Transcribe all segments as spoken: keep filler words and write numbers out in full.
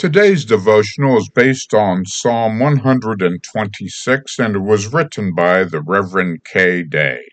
Today's devotional is based on Psalm one hundred twenty-six, and it was written by the Reverend K. Day.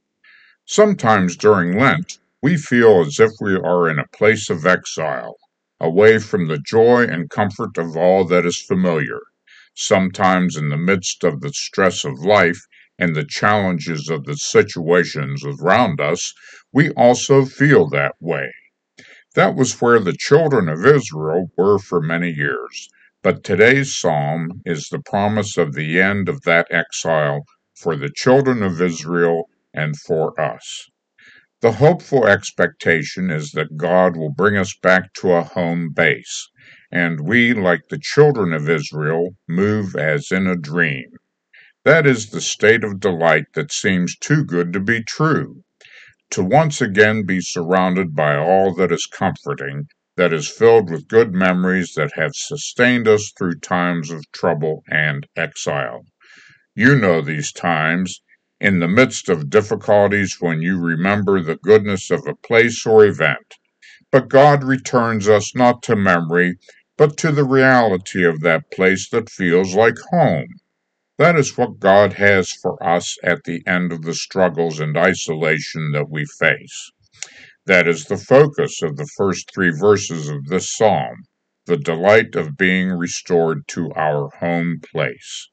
Sometimes during Lent, we feel as if we are in a place of exile, away from the joy and comfort of all that is familiar. Sometimes in the midst of the stress of life and the challenges of the situations around us, we also feel that way. That was where the children of Israel were for many years. But today's psalm is the promise of the end of that exile for the children of Israel and for us. The hopeful expectation is that God will bring us back to a home base, and we, like the children of Israel, move as in a dream. That is the state of delight that seems too good to be true. To once again be surrounded by all that is comforting, that is filled with good memories that have sustained us through times of trouble and exile. You know these times, in the midst of difficulties when you remember the goodness of a place or event. But God returns us not to memory, but to the reality of that place that feels like home. That is what God has for us at the end of the struggles and isolation that we face. That is the focus of the first three verses of this psalm, the delight of being restored to our home place.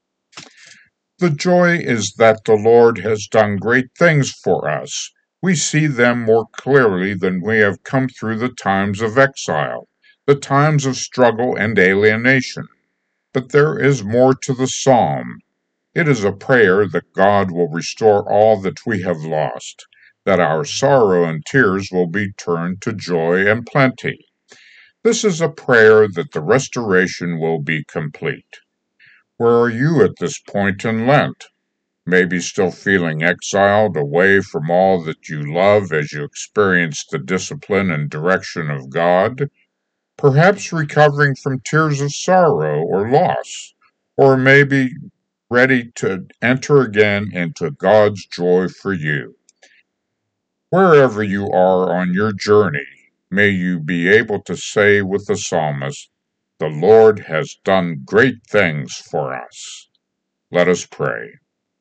The joy is that the Lord has done great things for us. We see them more clearly than we have come through the times of exile, the times of struggle and alienation. But there is more to the psalm. It is a prayer that God will restore all that we have lost, that our sorrow and tears will be turned to joy and plenty. This is a prayer that the restoration will be complete. Where are you at this point in Lent? Maybe still feeling exiled away from all that you love as you experience the discipline and direction of God? Perhaps recovering from tears of sorrow or loss, or maybe ready to enter again into God's joy for you. Wherever you are on your journey, may you be able to say with the psalmist, "The Lord has done great things for us." Let us pray.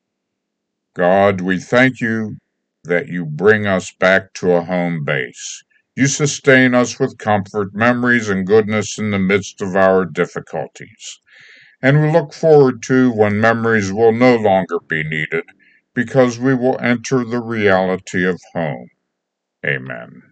God, we thank you that you bring us back to a home base. You sustain us with comfort, memories, and goodness in the midst of our difficulties. And we look forward to when memories will no longer be needed, because we will enter the reality of home. Amen.